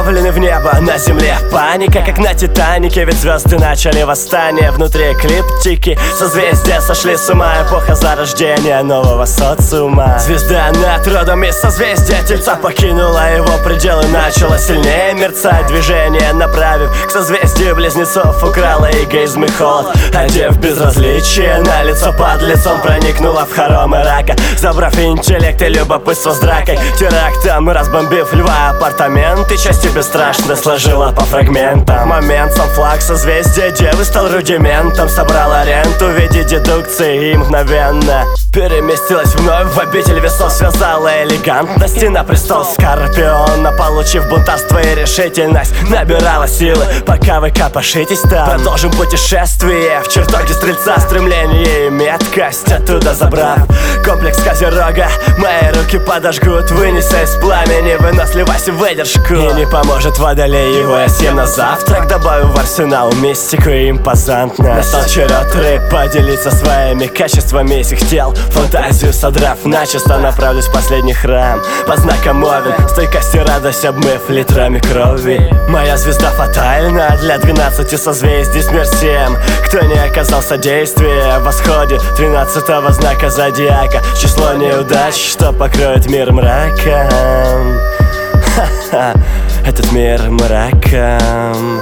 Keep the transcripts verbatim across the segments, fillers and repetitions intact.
направлены в небо, на земле паника, как на Титанике. Ведь звезды начали восстание внутри эклиптики. Созвездия сошли с ума, эпоха зарождения нового социума. Звезда над родом из созвездия Тельца покинула его пределы, начала сильнее мерцать. Движение направив к созвездию близнецов, украла эгоизм и холод, одев безразличие на лицо. Под лицом проникнула в хоромы рака, забрав интеллект и любопытство с дракой. Терактом разбомбив льва апартаменты, части бесстрашно сложила по фрагментам. Момент, сам флаг созвездия девы стал рудиментом. Собрала ренту в виде дедукции и мгновенно переместилась вновь в обитель весов. Связала элегантность и на престол Скорпиона, получив бунтарство и решительность, набирала силы, пока вы копошитесь там. Продолжим путешествие в чертоге Стрельца, стремление и меткость оттуда забрав комплекс Козерога. Мои руки подожгут, вынеся из пламени выносливость и выдержку. И не поможет водолей, его я съем на завтрак, добавив в арсенал мистику и импозантность. Настал черед рыб поделиться своими качествами из их тел. Фантазию содрав начисто, направлюсь в последний храм под знаком Овен, стойкость и радость обмыв литрами крови. Моя звезда фатальна для двенадцати созвездий. Смерть всем, кто не оказал содействия в восходе двенадцатого знака зодиака. Число неудач, что покроет мир мраком. Ха-ха, этот мир мраком.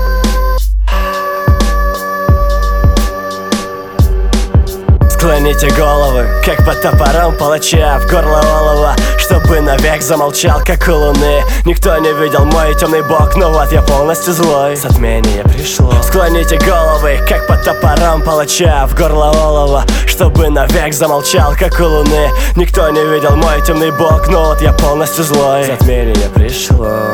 Склоните головы, как под топором палача в горло олова, чтобы навек замолчал, как у луны. Никто не видел мой темный бок, но вот я полностью злой. Затмение пришло. Склоните головы, как под топором палача в горло олова, чтобы навек замолчал, как у луны. Никто не видел мой темный бок, но вот я полностью злой. Затмение пришло.